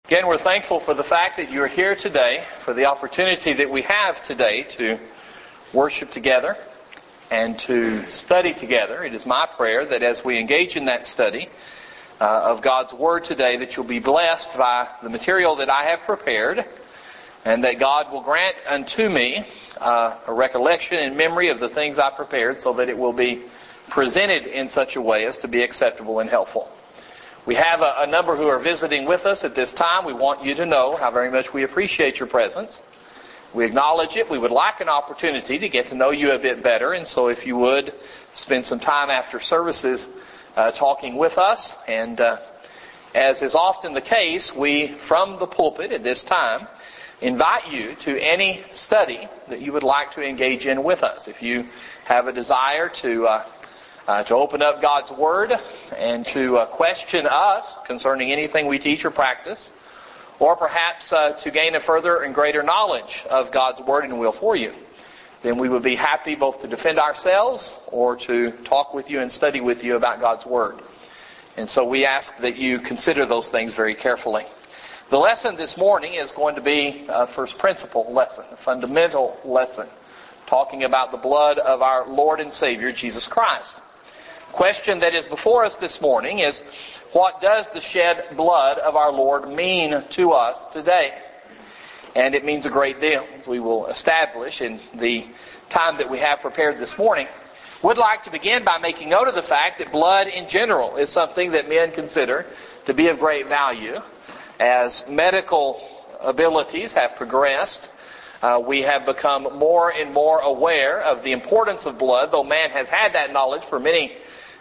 Again, we're thankful for the fact that you're here today, for the opportunity that we have today to worship together and to study together. It is my prayer that as we engage in that study of God's Word today, that you'll be blessed by the material that I have prepared, and that God will grant unto me a recollection and memory of the things I prepared, so that it will be presented in such a way as to be acceptable and helpful. We have a number who are visiting with us at this time. We want you to know how very much we appreciate your presence. We acknowledge it. We would like an opportunity to get to know you a bit better. And so if you would spend some time after services talking with us. And as is often the case, we, from the pulpit at this time, invite you to any study that you would like to engage in with us. If you have a desire to open up God's Word and to question us concerning anything we teach or practice, or perhaps to gain a further and greater knowledge of God's Word and will for you, then we would be happy both to defend ourselves or to talk with you and study with you about God's Word. And so we ask that you consider those things very carefully. The lesson this morning is going to be a first principle lesson, a fundamental lesson, talking about the blood of our Lord and Savior, Jesus Christ. The question that is before us this morning is, what does the shed blood of our Lord mean to us today? And it means a great deal, as we will establish in the time that we have prepared this morning. Would like to begin by making note of the fact that blood in general is something that men consider to be of great value. As medical abilities have progressed, we have become more and more aware of the importance of blood, though man has had that knowledge for many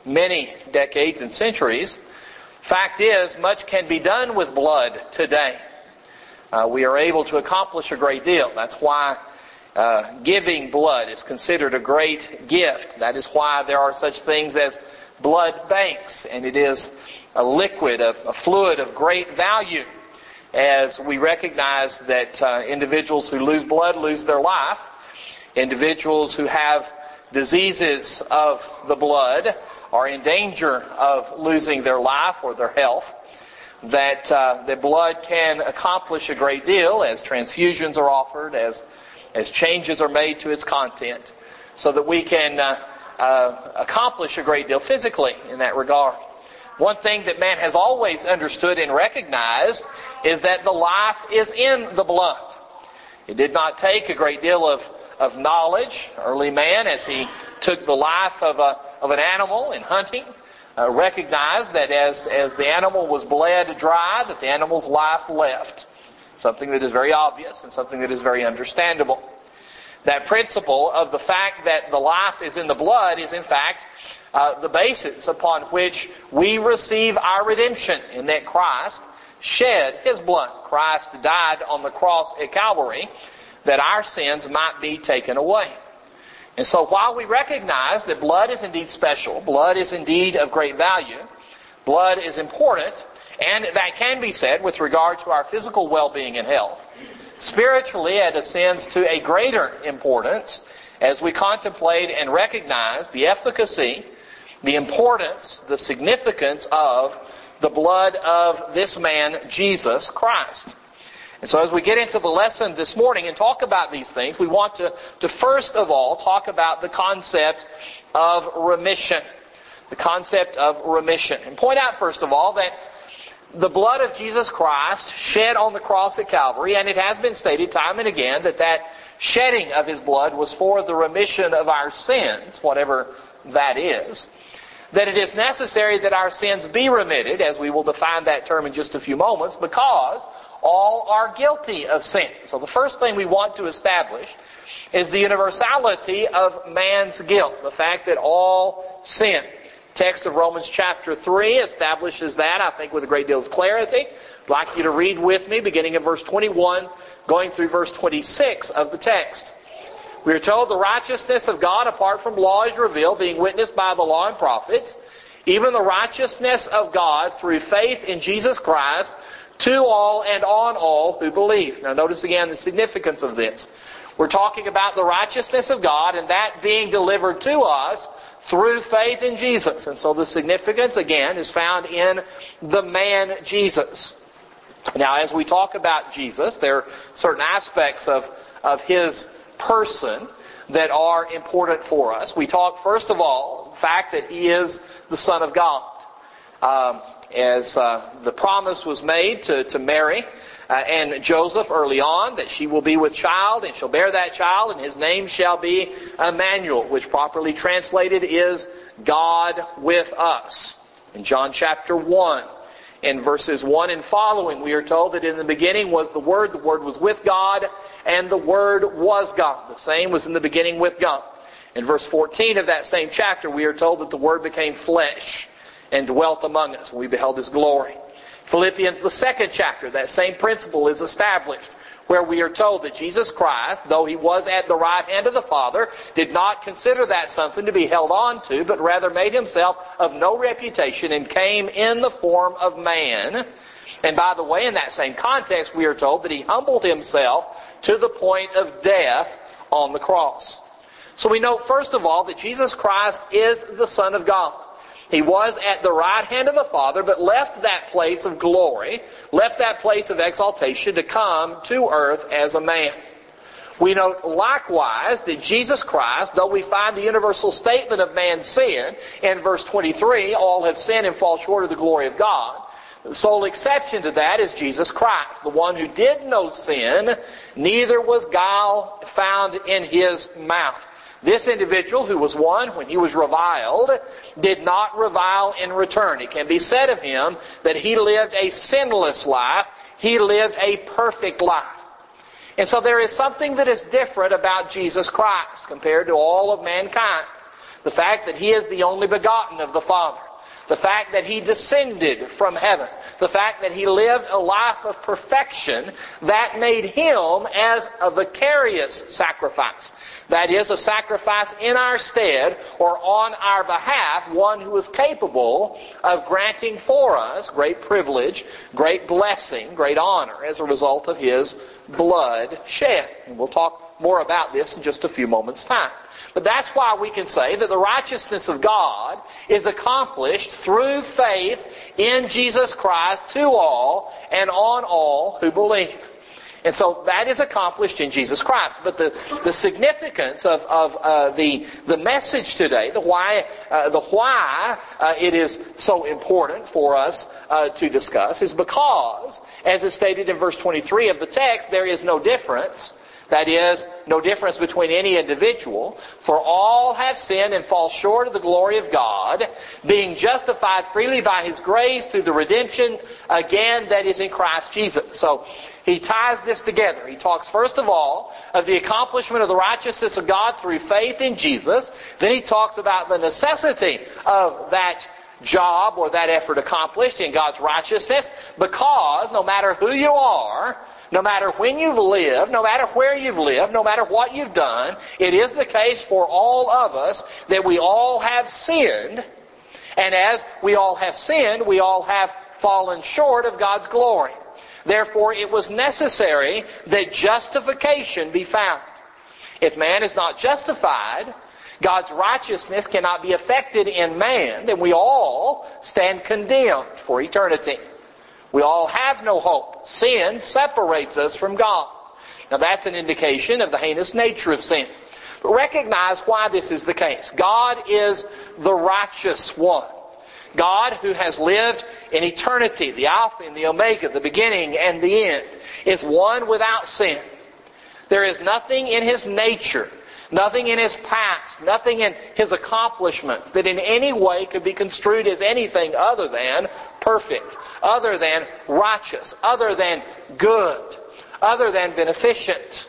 decades and centuries. Fact is, much can be done with blood today. We are able to accomplish a great deal. That's why giving blood is considered a great gift. That is why there are such things as blood banks, and it is a liquid, a fluid of great value, as we recognize that individuals who lose blood lose their life. Individuals who have diseases of the blood are in danger of losing their life or their health. That the blood can accomplish a great deal as transfusions are offered, as changes are made to its content, so that we can accomplish a great deal physically in that regard. One thing that man has always understood and recognized is that the life is in the blood. It did not take a great deal of knowledge. Early man, as he took the life of an animal in hunting, recognized that as the animal was bled dry, that the animal's life left. Something that is very obvious and something that is very understandable. That principle of the fact that the life is in the blood is in fact the basis upon which we receive our redemption, in that Christ shed His blood. Christ died on the cross at Calvary that our sins might be taken away. And so while we recognize that blood is indeed special, blood is indeed of great value, blood is important, and that can be said with regard to our physical well-being and health, spiritually it ascends to a greater importance as we contemplate and recognize the efficacy, the importance, the significance of the blood of this man, Jesus Christ. And so as we get into the lesson this morning and talk about these things, we want to first of all talk about the concept of remission. The concept of remission. And point out first of all that the blood of Jesus Christ shed on the cross at Calvary, and it has been stated time and again that shedding of His blood was for the remission of our sins, whatever that is. That it is necessary that our sins be remitted, as we will define that term in just a few moments, because all are guilty of sin. So the first thing we want to establish is the universality of man's guilt. The fact that all sin. Text of Romans chapter 3 establishes that, I think, with a great deal of clarity. I'd like you to read with me, beginning in verse 21, going through verse 26 of the text. We are told the righteousness of God apart from law is revealed, being witnessed by the law and prophets, even the righteousness of God through faith in Jesus Christ, to all and on all who believe. Now notice again the significance of this. We're talking about the righteousness of God and that being delivered to us through faith in Jesus. And so the significance again is found in the man Jesus. Now, as we talk about Jesus, there are certain aspects of His person that are important for us. We talk, first of all, the fact that He is the Son of God. As the promise was made to Mary and Joseph early on, that she will be with child, and shall bear that child, and His name shall be Emmanuel, which properly translated is God with us. In John chapter 1, in verses 1 and following, we are told that in the beginning was the Word was with God, and the Word was God. The same was in the beginning with God. In verse 14 of that same chapter, we are told that the Word became flesh and dwelt among us, and we beheld His glory. Philippians, the 2nd chapter, that same principle is established, where we are told that Jesus Christ, though He was at the right hand of the Father, did not consider that something to be held on to, but rather made Himself of no reputation and came in the form of man. And by the way, in that same context, we are told that He humbled Himself to the point of death on the cross. So we note, first of all, that Jesus Christ is the Son of God. He was at the right hand of the Father, but left that place of glory, left that place of exaltation to come to earth as a man. We note likewise that Jesus Christ, though we find the universal statement of man's sin in verse 23, all have sinned and fall short of the glory of God, the sole exception to that is Jesus Christ, the one who did no sin, neither was guile found in His mouth. This individual, who was one, when he was reviled, did not revile in return. It can be said of him that he lived a sinless life. He lived a perfect life. And so there is something that is different about Jesus Christ compared to all of mankind. The fact that He is the only begotten of the Father. The fact that He descended from heaven. The fact that He lived a life of perfection that made Him as a vicarious sacrifice. That is, a sacrifice in our stead or on our behalf, one who is capable of granting for us great privilege, great blessing, great honor as a result of His blood shed. And we'll talk more about this in just a few moments' time. But that's why we can say that the righteousness of God is accomplished through faith in Jesus Christ to all and on all who believe. And so that is accomplished in Jesus Christ. But the significance of the message today, the why it is so important for us to discuss, is because, as is stated in verse 23 of the text, there is no difference. That is, no difference between any individual. For all have sinned and fall short of the glory of God, being justified freely by His grace through the redemption, again, that is in Christ Jesus. So, he ties this together. He talks first of all of the accomplishment of the righteousness of God through faith in Jesus. Then he talks about the necessity of that job or that effort accomplished in God's righteousness, because no matter who you are, no matter when you've lived, no matter where you've lived, no matter what you've done, it is the case for all of us that we all have sinned. And as we all have sinned, we all have fallen short of God's glory. Therefore, it was necessary that justification be found. If man is not justified, God's righteousness cannot be effected in man, then we all stand condemned for eternity. We all have no hope. Sin separates us from God. Now that's an indication of the heinous nature of sin. But recognize why this is the case. God is the righteous one. God, who has lived in eternity, the Alpha and the Omega, the beginning and the end, is one without sin. There is nothing in His nature, nothing in His past, nothing in His accomplishments that in any way could be construed as anything other than perfect, other than righteous, other than good, other than beneficent.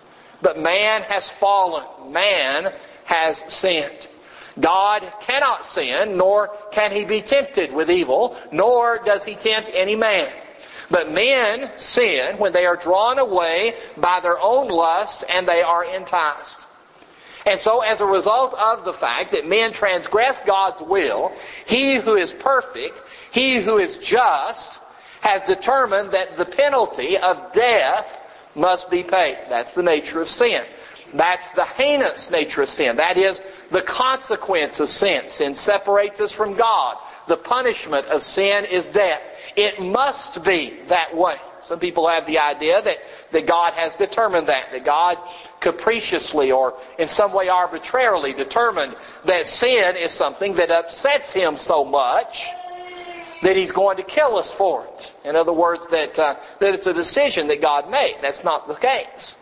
But man has fallen. Man has sinned. God cannot sin, nor can He be tempted with evil, nor does He tempt any man. But men sin when they are drawn away by their own lusts and they are enticed. And so as a result of the fact that men transgress God's will, He who is perfect, He who is just, has determined that the penalty of death must be paid. That's the nature of sin. That's the heinous nature of sin. That is the consequence of sin. Sin separates us from God. the punishment of sin is death. It must be that way. Some people have the idea that God has determined that God capriciously or in some way arbitrarily determined that sin is something that upsets Him so much that He's going to kill us for it. In other words, that it's a decision that God made. That's not the case.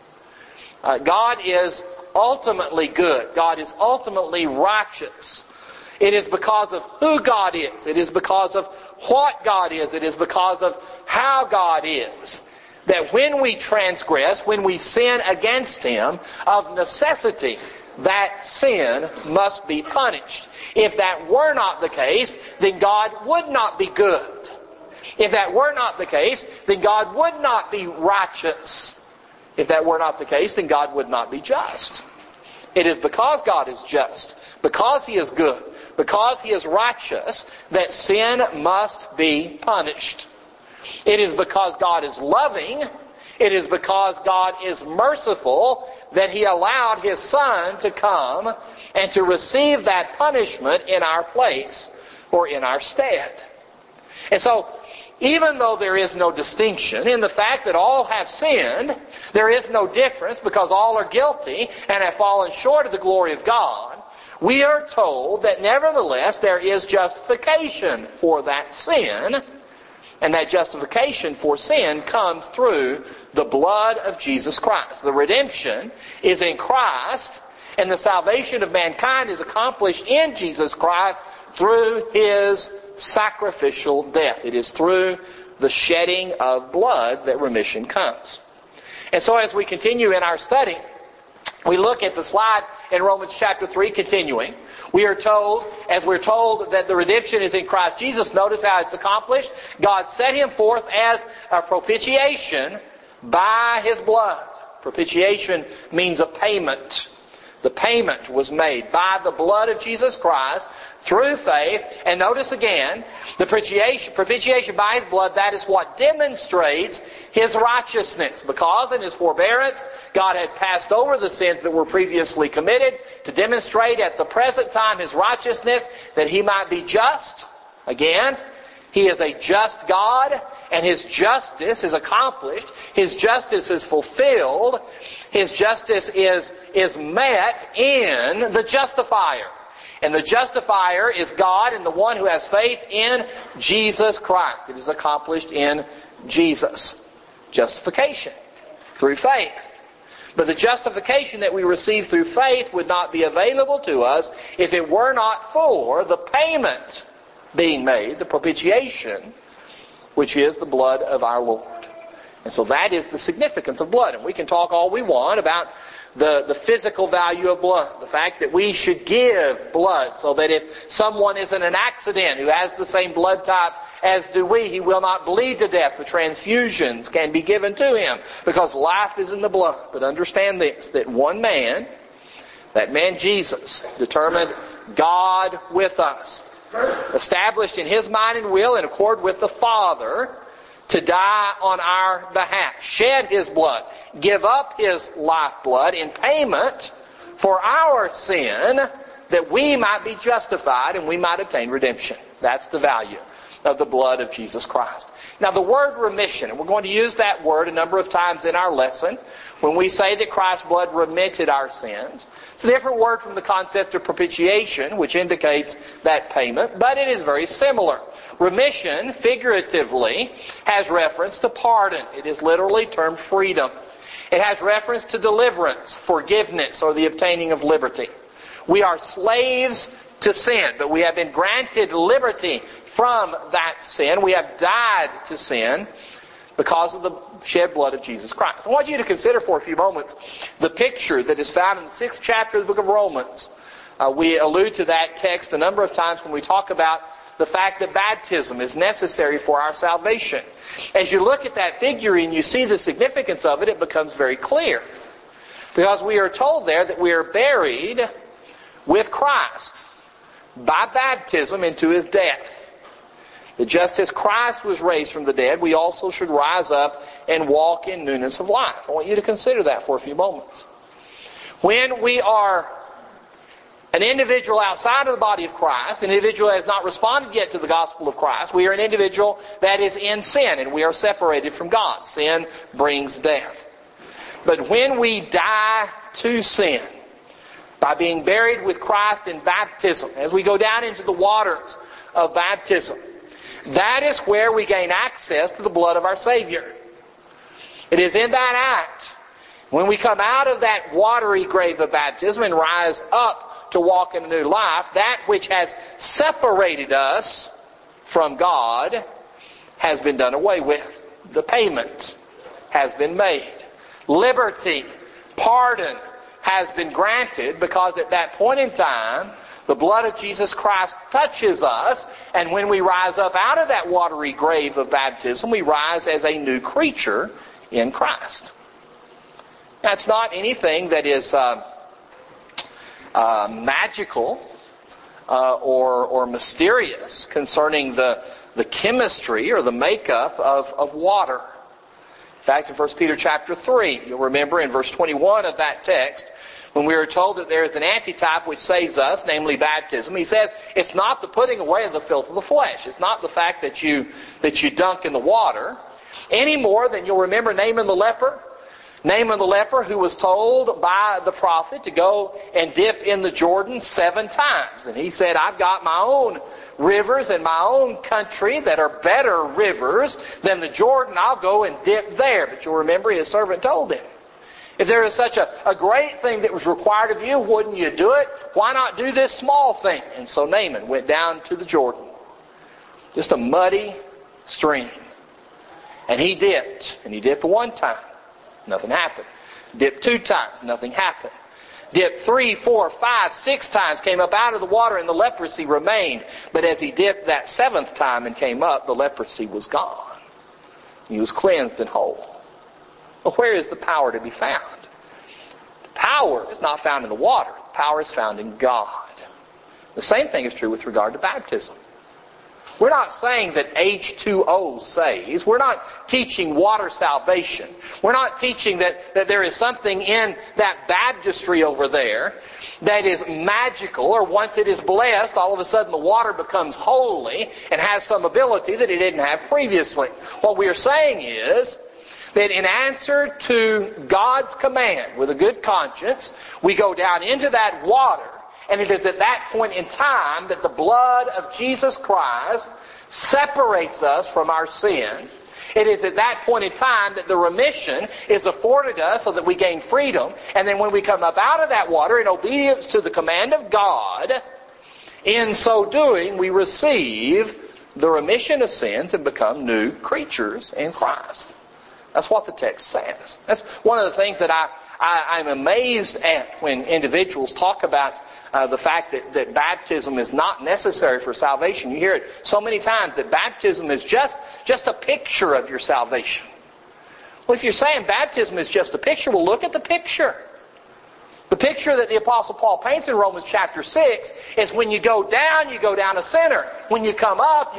God is ultimately good. God is ultimately righteous. It is because of who God is. It is because of what God is. It is because of how God is that when we transgress, when we sin against Him, of necessity, that sin must be punished. If that were not the case, then God would not be good. If that were not the case, then God would not be righteous. If that were not the case, then God would not be just. It is because God is just, because He is good, because He is righteous, that sin must be punished. It is because God is loving, it is because God is merciful, that He allowed His Son to come and to receive that punishment in our place or in our stead. And so, even though there is no distinction in the fact that all have sinned, there is no difference because all are guilty and have fallen short of the glory of God, we are told that nevertheless there is justification for that sin, and that justification for sin comes through the blood of Jesus Christ. The redemption is in Christ, and the salvation of mankind is accomplished in Jesus Christ through His sacrificial death. It is through the shedding of blood that remission comes. And so as we continue in our study, we look at the slide in Romans chapter 3 continuing. We are told, as we're told that the redemption is in Christ Jesus, notice how it's accomplished. God set Him forth as a propitiation by His blood. Propitiation means a payment. The payment was made by the blood of Jesus Christ through faith. And notice again, the propitiation by His blood, that is what demonstrates His righteousness. Because in His forbearance, God had passed over the sins that were previously committed to demonstrate at the present time His righteousness, that He might be just. Again, He is a just God, and His justice is accomplished. His justice is fulfilled. His justice is met in the justifier. And the justifier is God and the one who has faith in Jesus Christ. It is accomplished in Jesus. Justification through faith. But the justification that we receive through faith would not be available to us if it were not for the payment being made, the propitiation, which is the blood of our Lord. And so that is the significance of blood. And we can talk all we want about the physical value of blood. The fact that we should give blood so that if someone is in an accident who has the same blood type as do we, he will not bleed to death. The transfusions can be given to him because life is in the blood. But understand this, that one man, that man Jesus, determined God with us, established in His mind and will in accord with the Father, to die on our behalf, shed His blood, give up His lifeblood in payment for our sin, that we might be justified and we might obtain redemption. That's the value of the blood of Jesus Christ. Now the word remission, and we're going to use that word a number of times in our lesson, when we say that Christ's blood remitted our sins. It's a different word from the concept of propitiation, which indicates that payment, but it is very similar. Remission, figuratively, has reference to pardon. It is literally termed freedom. It has reference to deliverance, forgiveness, or the obtaining of liberty. We are slaves to sin, but we have been granted liberty from that sin. We have died to sin because of the shed blood of Jesus Christ. I want you to consider for a few moments the picture that is found in the 6th chapter of the book of Romans. We allude to that text a number of times when we talk about the fact that baptism is necessary for our salvation. As you look at that figure and you see the significance of it, it becomes very clear. Because we are told there that we are buried with Christ by baptism into His death. That just as Christ was raised from the dead, we also should rise up and walk in newness of life. I want you to consider that for a few moments. When we are an individual outside of the body of Christ, an individual that has not responded yet to the gospel of Christ, we are an individual that is in sin and we are separated from God. Sin brings death. But when we die to sin, by being buried with Christ in baptism, as we go down into the waters of baptism, that is where we gain access to the blood of our Savior. It is in that act, when we come out of that watery grave of baptism and rise up to walk in a new life, that which has separated us from God has been done away with. The payment has been made. Liberty, pardon has been granted, because at that point in time, the blood of Jesus Christ touches us, and when we rise up out of that watery grave of baptism, we rise as a new creature in Christ. That's not anything that is magical or mysterious concerning the chemistry or the makeup of water. In fact, in 1 Peter chapter 3, you'll remember in verse 21 of that text, when we are told that there is an antitype which saves us, namely baptism, he says it's not the putting away of the filth of the flesh. It's not the fact that you dunk in the water, any more than you'll remember Naaman the leper. Naaman the leper, who was told by the prophet to go and dip in the Jordan 7 times. And he said, I've got my own rivers in my own country that are better rivers than the Jordan. I'll go and dip there. But you'll remember his servant told him, if there is such a great thing that was required of you, wouldn't you do it? Why not do this small thing? And so Naaman went down to the Jordan. Just a muddy stream. And he dipped. And he dipped 1 time. Nothing happened. Dipped 2 times. Nothing happened. Dipped 3, 4, 5, 6 times. Came up out of the water and the leprosy remained. But as he dipped that 7th time and came up, the leprosy was gone. He was cleansed and whole. Well, where is the power to be found? Power is not found in the water. Power is found in God. The same thing is true with regard to baptism. We're not saying that H2O saves. We're not teaching water salvation. We're not teaching that there is something in that baptistry over there that is magical, or once it is blessed, all of a sudden the water becomes holy and has some ability that it didn't have previously. What we are saying is that in answer to God's command, with a good conscience, we go down into that water, and it is at that point in time that the blood of Jesus Christ separates us from our sin. It is at that point in time that the remission is afforded us so that we gain freedom. And then when we come up out of that water in obedience to the command of God, in so doing we receive the remission of sins and become new creatures in Christ. That's what the text says. That's one of the things that I'm amazed at when individuals talk about the fact that baptism is not necessary for salvation. You hear it so many times that baptism is just a picture of your salvation. Well, if you're saying baptism is just a picture, well, look at the picture. The picture that the Apostle Paul paints in Romans chapter 6 is when you go down a sinner. When you come up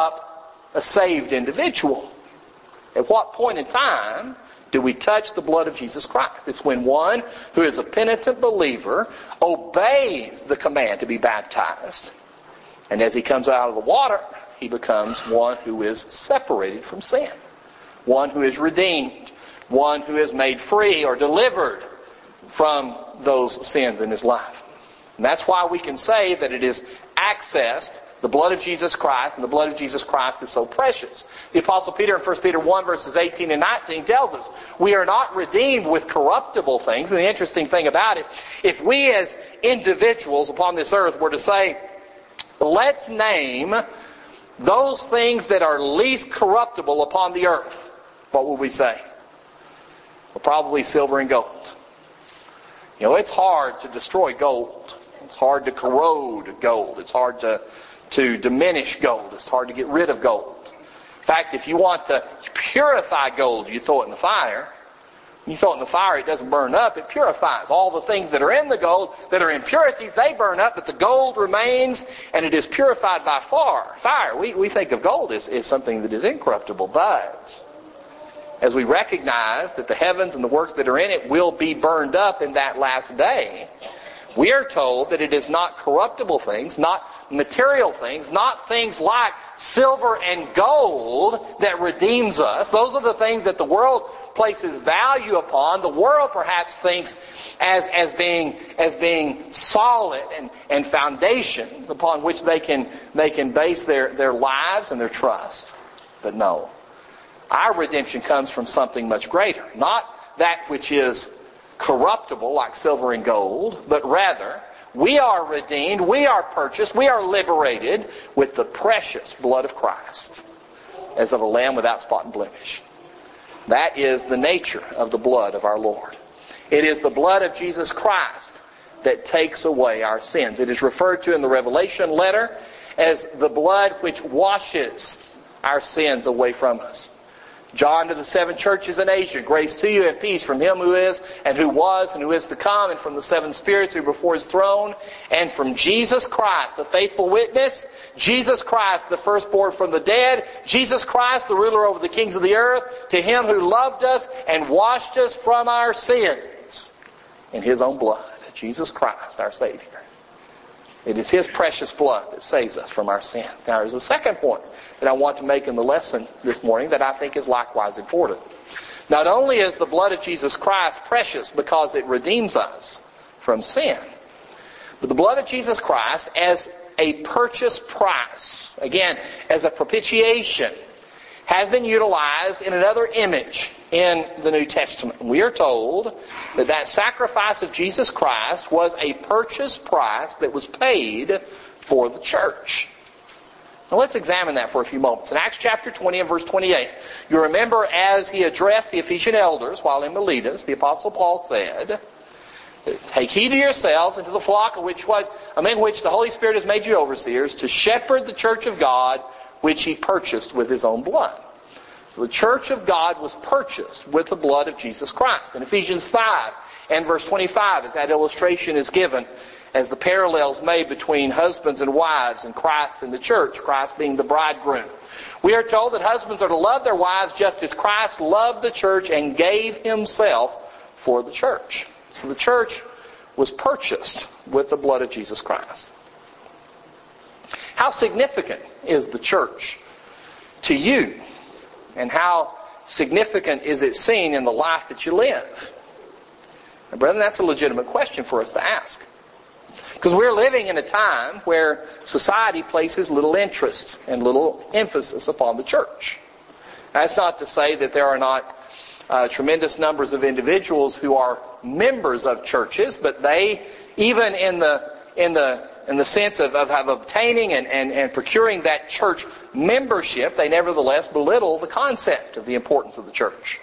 a saved individual. At what point in time do we touch the blood of Jesus Christ? It's when one who is a penitent believer obeys the command to be baptized. And as he comes out of the water, he becomes one who is separated from sin. One who is redeemed. One who is made free or delivered from those sins in his life. And that's why we can say that it is accessed, the blood of Jesus Christ, and the blood of Jesus Christ is so precious. The Apostle Peter in 1 Peter 1 verses 18 and 19 tells us, we are not redeemed with corruptible things. And the interesting thing about it, if we as individuals upon this earth were to say, let's name those things that are least corruptible upon the earth, what would we say? Well, probably silver and gold. You know, it's hard to destroy gold. It's hard to corrode gold. It's hard to diminish gold. It's hard to get rid of gold. In fact, if you want to purify gold, you throw it in the fire. When you throw it in the fire, it doesn't burn up. It purifies. All the things that are in the gold that are impurities, they burn up, but the gold remains, and it is purified by fire. We think of gold as something that is incorruptible, but as we recognize that the heavens and the works that are in it will be burned up in that last day, We are told that it is not corruptible things, not material things, not things like silver and gold that redeems us. Those are the things that the world places value upon. The world perhaps thinks as being solid and foundations upon which they can base their lives and their trust. But no. Our redemption comes from something much greater. Not that which is corruptible like silver and gold, but rather we are redeemed, we are purchased, we are liberated with the precious blood of Christ, as of a lamb without spot and blemish. That is the nature of the blood of our Lord. It is the blood of Jesus Christ that takes away our sins. It is referred to in the Revelation letter as the blood which washes our sins away from us. John to the 7 churches in Asia, grace to you and peace from Him who is and who was and who is to come, and from the 7 spirits who are before His throne, and from Jesus Christ, the faithful witness, Jesus Christ, the firstborn from the dead, Jesus Christ, the ruler over the kings of the earth, to Him who loved us and washed us from our sins in His own blood, Jesus Christ, our Savior. It is His precious blood that saves us from our sins. Now, there's a second point that I want to make in the lesson this morning that I think is likewise important. Not only is the blood of Jesus Christ precious because it redeems us from sin, but the blood of Jesus Christ as a purchase price, again, as a propitiation, has been utilized in another image in the New Testament. We are told that sacrifice of Jesus Christ was a purchase price that was paid for the church. Now let's examine that for a few moments. In Acts chapter 20 and verse 28, you remember as he addressed the Ephesian elders while in Miletus, the Apostle Paul said, "Take heed to yourselves and to the flock among which the Holy Spirit has made you overseers, to shepherd the church of God, which He purchased with His own blood." So the church of God was purchased with the blood of Jesus Christ. In Ephesians 5 and verse 25, as that illustration is given, as the parallels made between husbands and wives and Christ and the church, Christ being the bridegroom. We are told that husbands are to love their wives just as Christ loved the church and gave Himself for the church. So the church was purchased with the blood of Jesus Christ. How significant is the church to you? And how significant is it seen in the life that you live? Now, brethren, that's a legitimate question for us to ask. Because we're living in a time where society places little interest and little emphasis upon the church. That's not to say that there are not tremendous numbers of individuals who are members of churches, but they, even in the sense of obtaining and procuring that church membership, they nevertheless belittle the concept of the importance of the church.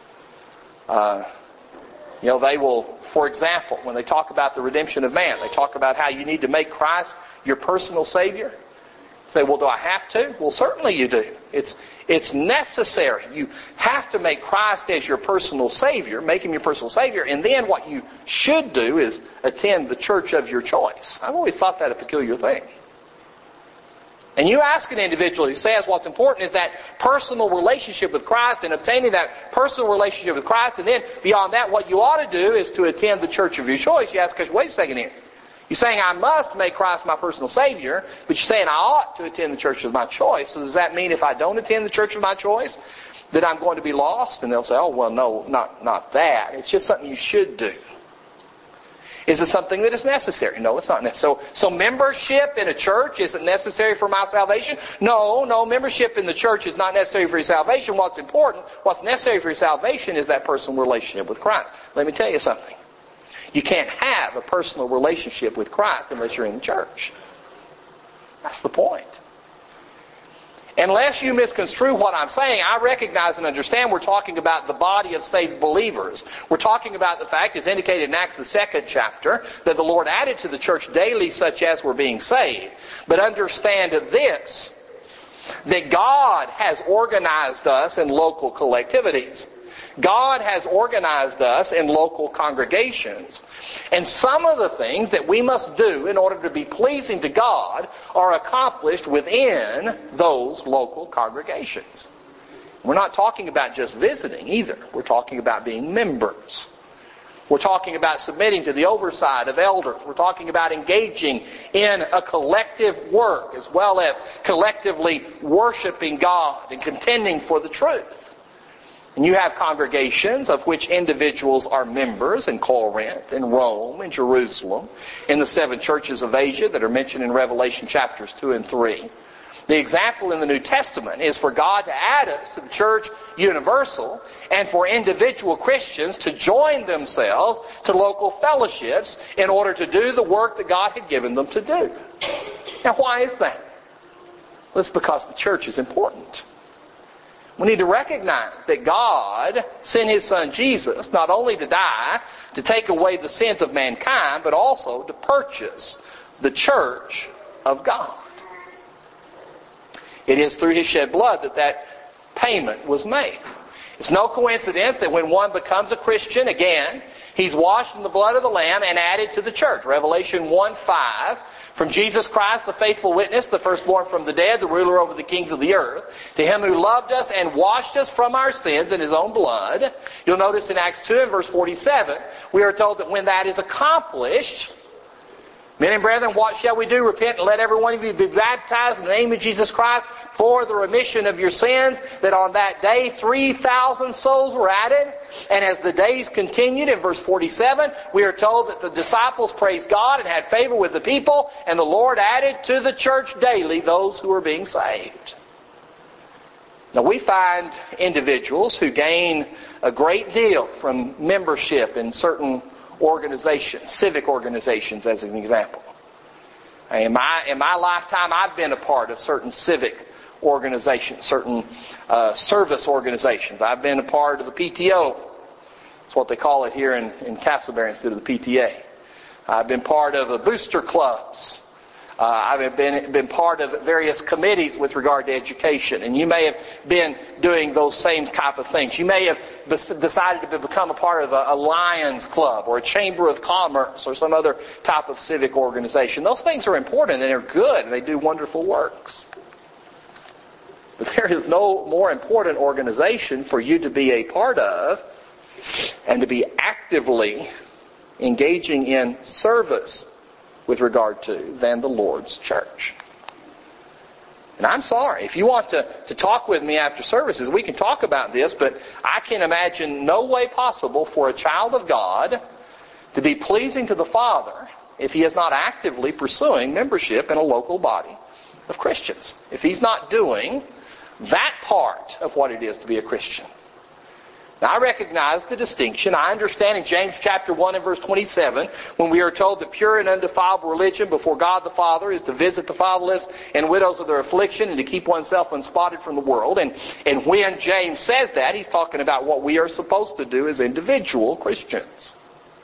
They will, for example, when they talk about the redemption of man, they talk about how you need to make Christ your personal Savior. Say, well, do I have to? Well, certainly you do. It's necessary. You have to make Christ as your personal Savior, make Him your personal Savior, and then what you should do is attend the church of your choice. I've always thought that a peculiar thing. And you ask an individual who says what's important is that personal relationship with Christ and obtaining that personal relationship with Christ, and then beyond that, what you ought to do is to attend the church of your choice. You ask, wait a second here. You're saying I must make Christ my personal Savior, but you're saying I ought to attend the church of my choice. So does that mean if I don't attend the church of my choice, that I'm going to be lost? And they'll say, oh, well, no, not that. It's just something you should do. Is it something that is necessary? No, it's not necessary. So membership in a church isn't necessary for my salvation? No, membership in the church is not necessary for your salvation. What's important, what's necessary for your salvation is that personal relationship with Christ. Let me tell you something. You can't have a personal relationship with Christ unless you're in the church. That's the point. Unless you misconstrue what I'm saying, I recognize and understand we're talking about the body of saved believers. We're talking about the fact, as indicated in Acts the 2nd chapter, that the Lord added to the church daily such as were being saved. But understand this, that God has organized us in local collectivities. God has organized us in local congregations. And some of the things that we must do in order to be pleasing to God are accomplished within those local congregations. We're not talking about just visiting either. We're talking about being members. We're talking about submitting to the oversight of elders. We're talking about engaging in a collective work as well as collectively worshiping God and contending for the truth. And you have congregations of which individuals are members in Corinth, in Rome, in Jerusalem, in the 7 churches of Asia that are mentioned in Revelation chapters 2 and 3. The example in the New Testament is for God to add us to the church universal and for individual Christians to join themselves to local fellowships in order to do the work that God had given them to do. Now, why is that? Well, it's because the church is important. We need to recognize that God sent His Son Jesus not only to die to take away the sins of mankind, but also to purchase the church of God. It is through His shed blood that payment was made. It's no coincidence that when one becomes a Christian, again, he's washed in the blood of the Lamb and added to the church. Revelation 1:5, from Jesus Christ, the faithful witness, the firstborn from the dead, the ruler over the kings of the earth, to Him who loved us and washed us from our sins in His own blood. You'll notice in Acts 2 and verse 47, we are told that when that is accomplished, men and brethren, what shall we do? Repent and let every one of you be baptized in the name of Jesus Christ for the remission of your sins. That on that day 3,000 souls were added. And as the days continued, in verse 47, we are told that the disciples praised God and had favor with the people. And the Lord added to the church daily those who were being saved. Now we find individuals who gain a great deal from membership in certain organizations, civic organizations as an example. In my lifetime, I've been a part of certain civic organizations, certain service organizations. I've been a part of the PTO. That's what they call it here in Castleberry instead of the PTA. I've been part of the booster clubs. I've been part of various committees with regard to education, and you may have been doing those same type of things. You may have decided to become a part of a Lions Club or a Chamber of Commerce or some other type of civic organization. Those things are important and they're good and they do wonderful works. But there is no more important organization for you to be a part of and to be actively engaging in service with regard to than the Lord's church. And I'm sorry, if you want to talk with me after services, we can talk about this, but I can imagine no way possible for a child of God to be pleasing to the Father if he is not actively pursuing membership in a local body of Christians. If he's not doing that part of what it is to be a Christian. Now, I recognize the distinction. I understand in James chapter 1 and verse 27, when we are told that pure and undefiled religion before God the Father is to visit the fatherless and widows of their affliction and to keep oneself unspotted from the world. And when James says that, he's talking about what we are supposed to do as individual Christians.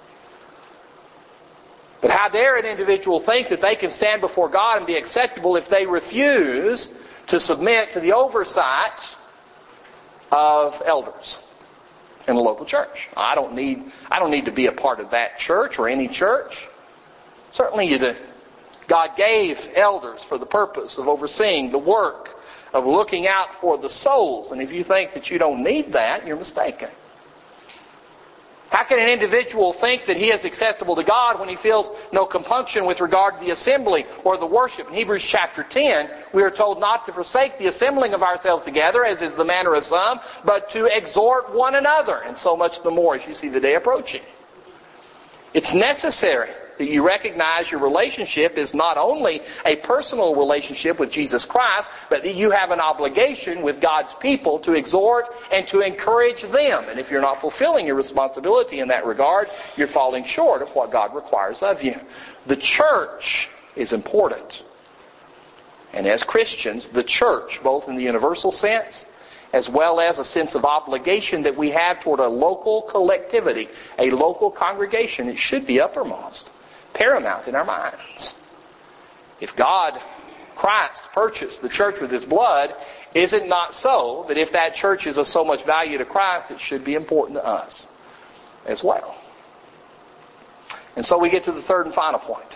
But how dare an individual think that they can stand before God and be acceptable if they refuse to submit to the oversight of elders in a local church? I don't need to be a part of that church or any church. Certainly you do. God gave elders for the purpose of overseeing the work of looking out for the souls. And if you think that you don't need that, you're mistaken. How can an individual think that he is acceptable to God when he feels no compunction with regard to the assembly or the worship? In Hebrews chapter 10, we are told not to forsake the assembling of ourselves together, as is the manner of some, but to exhort one another, and so much the more as you see the day approaching. It's necessary that you recognize your relationship is not only a personal relationship with Jesus Christ, but that you have an obligation with God's people to exhort and to encourage them. And if you're not fulfilling your responsibility in that regard, you're falling short of what God requires of you. The church is important. And as Christians, the church, both in the universal sense as well as a sense of obligation that we have toward a local collectivity, a local congregation, it should be uppermost, paramount in our minds. If God, Christ, purchased the church with His blood, is it not so that if that church is of so much value to Christ, it should be important to us as well? And so we get to the third and final point.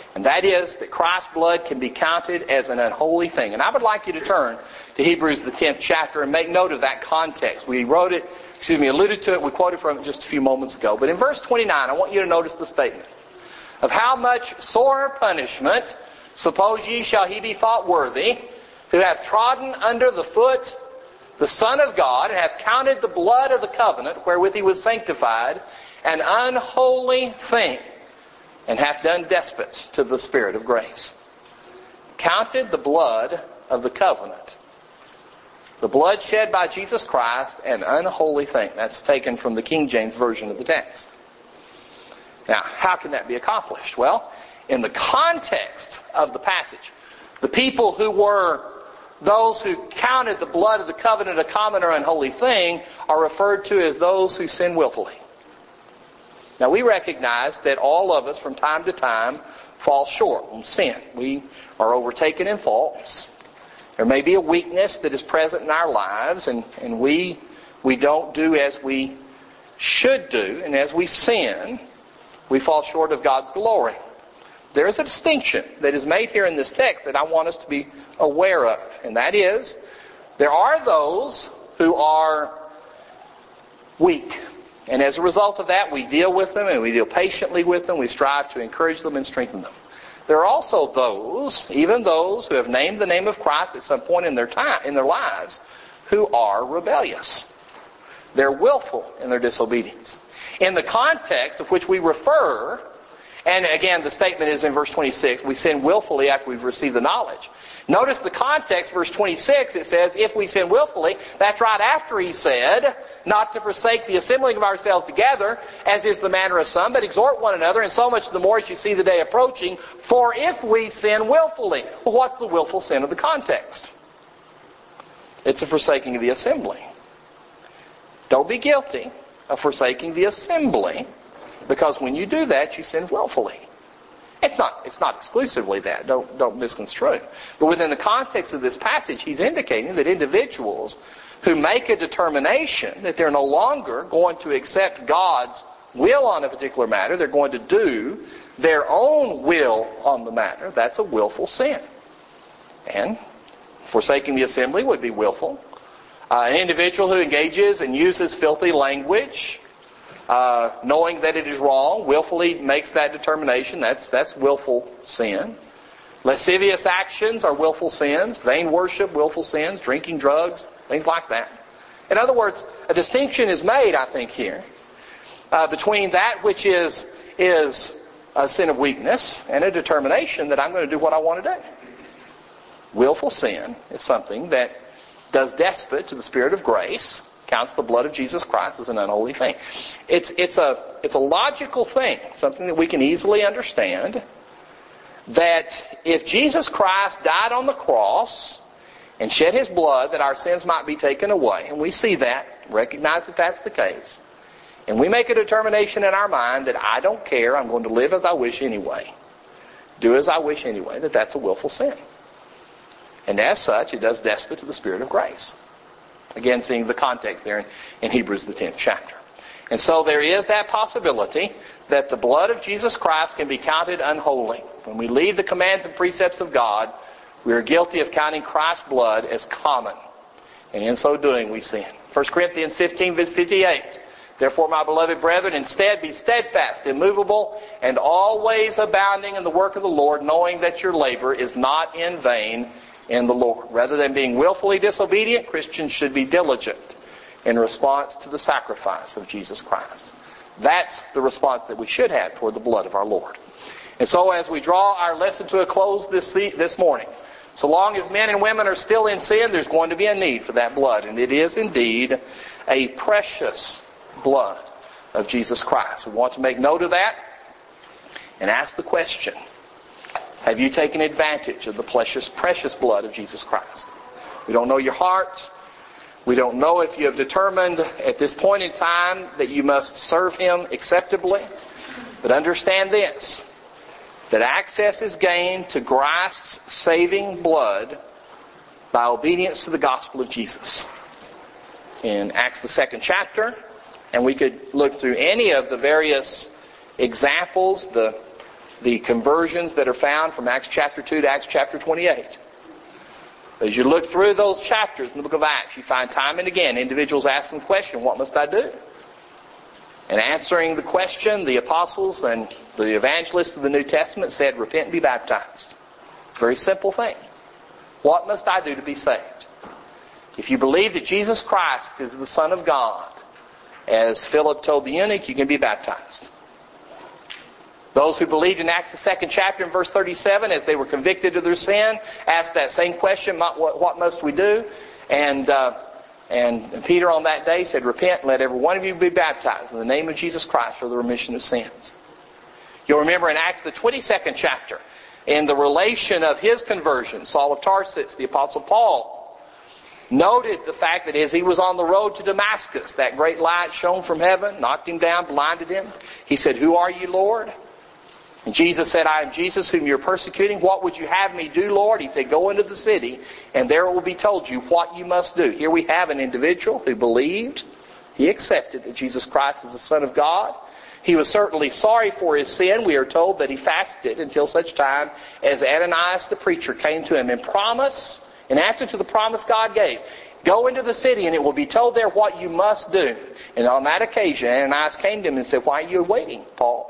And that is that Christ's blood can be counted as an unholy thing. And I would like you to turn to Hebrews the 10th chapter and make note of that context. We alluded to it, we quoted from it just a few moments ago. But in verse 29, I want you to notice the statement of how much sore punishment, suppose ye shall he be thought worthy, who hath trodden under the foot the Son of God, and hath counted the blood of the covenant wherewith he was sanctified an unholy thing, and hath done despot to the Spirit of grace. Counted the blood of the covenant, the blood shed by Jesus Christ, an unholy thing. That's taken from the King James Version of the text. Now, how can that be accomplished? Well, in the context of the passage, the people who were those who counted the blood of the covenant a common or unholy thing are referred to as those who sin willfully. Now, we recognize that all of us from time to time fall short on sin. We are overtaken in faults. There may be a weakness that is present in our lives, and we don't do as we should do, and as we sin, we fall short of God's glory. There is a distinction that is made here in this text that I want us to be aware of, and that is, there are those who are weak. And as a result of that, we deal with them and we deal patiently with them. We strive to encourage them and strengthen them. There are also those, even those who have named the name of Christ at some point in their lives, who are rebellious. They're willful in their disobedience. In the context of which we refer, and again the statement is in verse 26, we sin willfully after we've received the knowledge. Notice the context, verse 26, it says, if we sin willfully, that's right after he said, not to forsake the assembling of ourselves together, as is the manner of some, but exhort one another, and so much the more as you see the day approaching, for if we sin willfully. Well, what's the willful sin of the context? It's a forsaking of the assembly. Don't be guilty of forsaking the assembly, because when you do that, you sin willfully. It's not exclusively that. Don't misconstrue. But within the context of this passage, he's indicating that individuals who make a determination that they're no longer going to accept God's will on a particular matter, they're going to do their own will on the matter, that's a willful sin. And forsaking the assembly would be willful. An individual who engages and uses filthy language, knowing that it is wrong, willfully makes that determination. That's willful sin. Lascivious actions are willful sins. Vain worship, willful sins. Drinking, drugs, things like that. In other words, a distinction is made, I think, here between that which is a sin of weakness and a determination that I'm going to do what I want to do. Willful sin is something that does despot to the Spirit of grace, counts the blood of Jesus Christ as an unholy thing. It's a logical thing, something that we can easily understand, that if Jesus Christ died on the cross and shed His blood that our sins might be taken away, and we see that, recognize that that's the case, and we make a determination in our mind that I don't care, I'm going to live as I wish anyway, do as I wish anyway, that's a willful sin. And as such, it does despot to the Spirit of grace. Again, seeing the context there in Hebrews the 10th chapter. And so there is that possibility that the blood of Jesus Christ can be counted unholy. When we leave the commands and precepts of God, we are guilty of counting Christ's blood as common. And in so doing, we sin. 1 Corinthians 15, verse 58. Therefore, my beloved brethren, instead be steadfast, immovable, and always abounding in the work of the Lord, knowing that your labor is not in vain in the Lord. Rather than being willfully disobedient, Christians should be diligent in response to the sacrifice of Jesus Christ. That's the response that we should have toward the blood of our Lord. And so as we draw our lesson to a close this morning, so long as men and women are still in sin, there's going to be a need for that blood. And it is indeed a precious blood of Jesus Christ. We want to make note of that and ask the question, have you taken advantage of the precious blood of Jesus Christ? We don't know your heart. We don't know if you have determined at this point in time that you must serve Him acceptably. But understand this, that access is gained to Christ's saving blood by obedience to the gospel of Jesus. In Acts the 2nd chapter, and we could look through any of the various examples, the the conversions that are found from Acts chapter 2 to Acts chapter 28. As you look through those chapters in the book of Acts, you find time and again individuals asking the question, what must I do? And answering the question, the apostles and the evangelists of the New Testament said, repent and be baptized. It's a very simple thing. What must I do to be saved? If you believe that Jesus Christ is the Son of God, as Philip told the eunuch, you can be baptized. Those who believed in Acts the 2nd chapter in verse 37, as they were convicted of their sin, asked that same question, what must we do? And Peter on that day said, repent and let every one of you be baptized in the name of Jesus Christ for the remission of sins. You'll remember in Acts the 22nd chapter, in the relation of his conversion, Saul of Tarsus, the Apostle Paul, noted the fact that as he was on the road to Damascus, that great light shone from heaven, knocked him down, blinded him. He said, who are you, Lord? And Jesus said, I am Jesus whom you're persecuting. What would you have me do, Lord? He said, go into the city, and there it will be told you what you must do. Here we have an individual who believed. He accepted that Jesus Christ is the Son of God. He was certainly sorry for his sin. We are told that he fasted until such time as Ananias the preacher came to him and promised, in answer to the promise God gave, go into the city and it will be told there what you must do. And on that occasion, Ananias came to him and said, why are you waiting,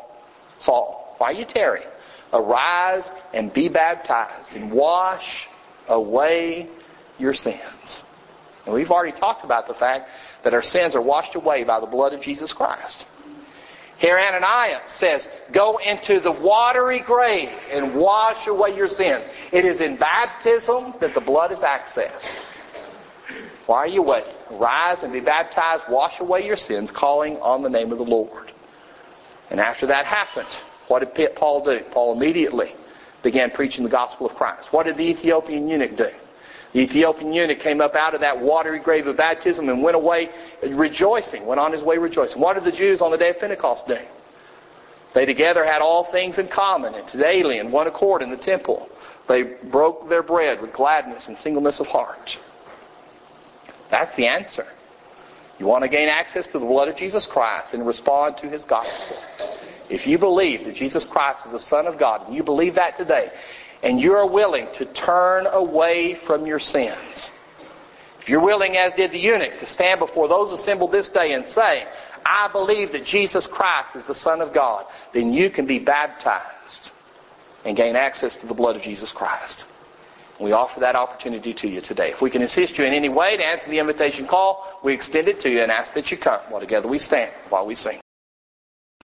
Saul? Why are you tarrying? Arise and be baptized and wash away your sins. And we've already talked about the fact that our sins are washed away by the blood of Jesus Christ. Here Ananias says, go into the watery grave and wash away your sins. It is in baptism that the blood is accessed. Why are you waiting? Rise and be baptized, wash away your sins, calling on the name of the Lord. And after that happened, what did Paul do? Paul immediately began preaching the gospel of Christ. What did the Ethiopian eunuch do? The Ethiopian eunuch came up out of that watery grave of baptism and went away rejoicing, went on his way rejoicing. What did the Jews on the day of Pentecost do? They together had all things in common and daily in one accord in the temple. They broke their bread with gladness and singleness of heart. That's the answer. You want to gain access to the blood of Jesus Christ and respond to his gospel. If you believe that Jesus Christ is the Son of God, and you believe that today, and you are willing to turn away from your sins, if you're willing, as did the eunuch, to stand before those assembled this day and say, I believe that Jesus Christ is the Son of God, then you can be baptized and gain access to the blood of Jesus Christ. We offer that opportunity to you today. If we can assist you in any way to answer the invitation call, we extend it to you and ask that you come. While together we stand while we sing.